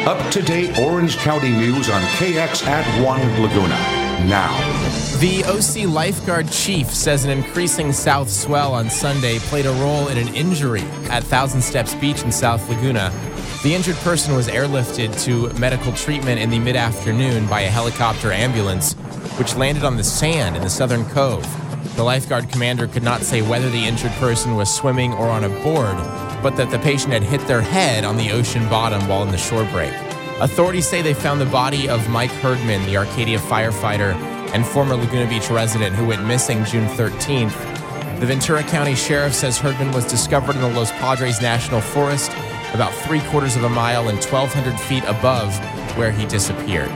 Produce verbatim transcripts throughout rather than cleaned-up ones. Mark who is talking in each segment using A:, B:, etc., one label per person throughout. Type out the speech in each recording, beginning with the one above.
A: Up-to-date Orange County news on K X at one Laguna. Now.
B: The O C lifeguard chief says an increasing south swell on Sunday played a role in an injury at Thousand Steps Beach in South Laguna. The injured person was airlifted to medical treatment in the mid-afternoon by a helicopter ambulance, which landed on the sand in the southern cove. The lifeguard commander could not say whether the injured person was swimming or on a board, but that the patient had hit their head on the ocean bottom while in the shore break. Authorities say they found the body of Mike Herdman, the Arcadia firefighter and former Laguna Beach resident who went missing June thirteenth. The Ventura County Sheriff says Herdman was discovered in the Los Padres National Forest, about three quarters of a mile and twelve hundred feet above where he disappeared.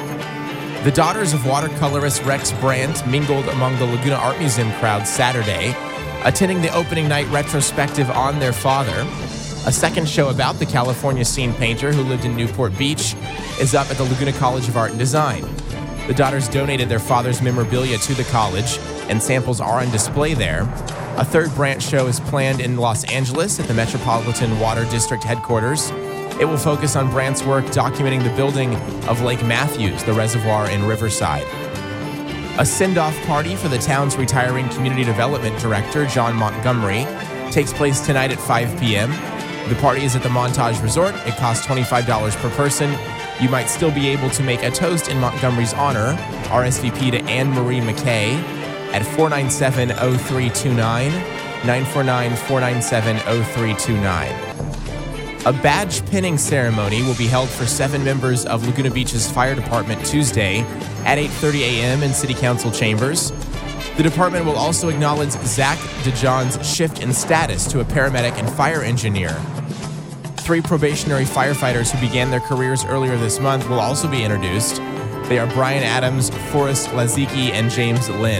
B: The daughters of watercolorist Rex Brandt mingled among the Laguna Art Museum crowd Saturday, attending the opening night retrospective on their father. A second show about the California scene painter who lived in Newport Beach is up at the Laguna College of Art and Design. The daughters donated their father's memorabilia to the college, and samples are on display there. A third Brandt show is planned in Los Angeles at the Metropolitan Water District headquarters. It will focus on Brandt's work documenting the building of Lake Matthews, the reservoir in Riverside. A send-off party for the town's retiring community development director, John Montgomery, takes place tonight at five p.m. The party is at the Montage Resort. It costs twenty-five dollars per person. You might still be able to make a toast in Montgomery's honor. R S V P to Anne Marie McKay at four nine seven, oh three two nine, nine four nine, four nine seven, oh three two nine. A badge pinning ceremony will be held for seven members of Laguna Beach's fire department Tuesday at eight thirty a.m. in City Council chambers. The department will also acknowledge Zach DeJohn's shift in status to a paramedic and fire engineer. Three probationary firefighters who began their careers earlier this month will also be introduced. They are Brian Adams, Forrest Lazicki, and James Lynn.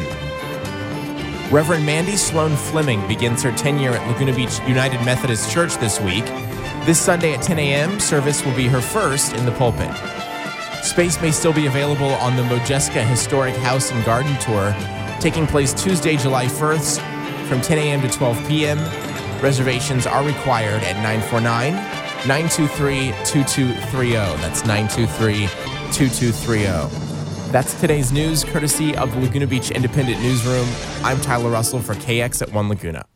B: Reverend Mandy Sloan Fleming begins her tenure at Laguna Beach United Methodist Church this week. This Sunday at ten a.m., service will be her first in the pulpit. Space may still be available on the Modjeska Historic House and Garden Tour, taking place Tuesday, July first from ten a.m. to twelve p.m. Reservations are required at nine four nine, nine two three, two two three oh. That's nine two three, two two three oh. That's today's news, courtesy of the Laguna Beach Independent Newsroom. I'm Tyler Russell for K X at one Laguna.